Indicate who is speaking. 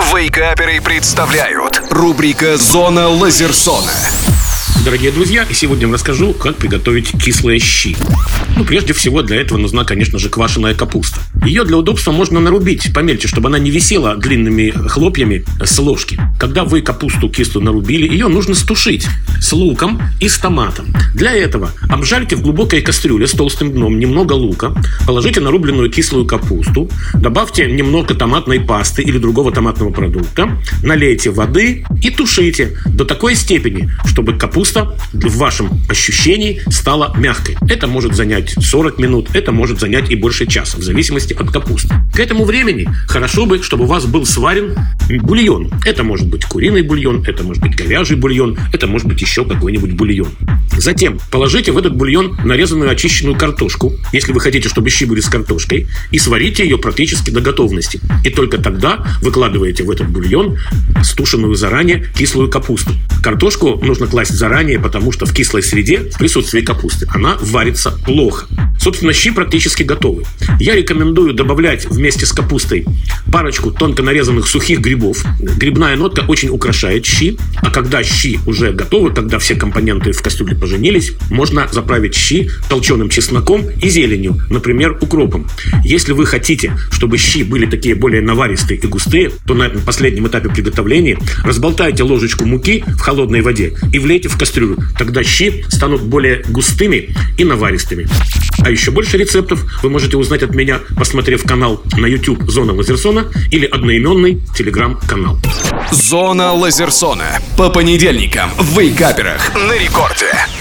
Speaker 1: Вейкаперы представляют рубрика «Зона Лазерсона».
Speaker 2: Дорогие друзья, сегодня я вам расскажу, как приготовить кислые щи. Прежде всего, для этого нужна, конечно же, квашеная капуста. Ее для удобства можно нарубить помельче, чтобы она не висела длинными хлопьями с ложки. Когда вы капусту кислую нарубили, ее нужно стушить с луком и с томатом. Для этого обжарьте в глубокой кастрюле с толстым дном немного лука, положите нарубленную кислую капусту, добавьте немного томатной пасты или другого томатного продукта, налейте воды и тушите до такой степени, чтобы капуста в вашем ощущении стала мягкой. Это может занять 40 минут, это может занять и больше часа, в зависимости от капусты. К этому времени хорошо бы, чтобы у вас был сварен бульон. Это может быть куриный бульон, это может быть говяжий бульон, это может быть еще какой-нибудь бульон. Затем положите в этот бульон нарезанную очищенную картошку, если вы хотите, чтобы щи были с картошкой, и сварите ее практически до готовности. И только тогда выкладываете в этот бульон стушенную заранее кислую капусту. Картошку нужно класть заранее, потому что в кислой среде, в присутствии капусты, она варится плохо. Собственно, щи практически готовы. Я рекомендую добавлять вместе с капустой парочку тонко нарезанных сухих грибов. Грибная нотка очень украшает щи. А когда щи уже готовы, когда все компоненты в кастрюле поженились, можно заправить щи толченым чесноком и зеленью, например, укропом. Если вы хотите, чтобы щи были такие более наваристые и густые, то на этом последнем этапе приготовления разболтайте ложечку муки в холодной воде и влейте в кастрюлю. Тогда щи станут более густыми и наваристыми. А еще больше рецептов вы можете узнать от меня, посмотрев канал на YouTube «Зона Лазерсона» или одноименный телеграм-канал.
Speaker 1: «Зона Лазерсона» по понедельникам в Вейкаперах на рекорде.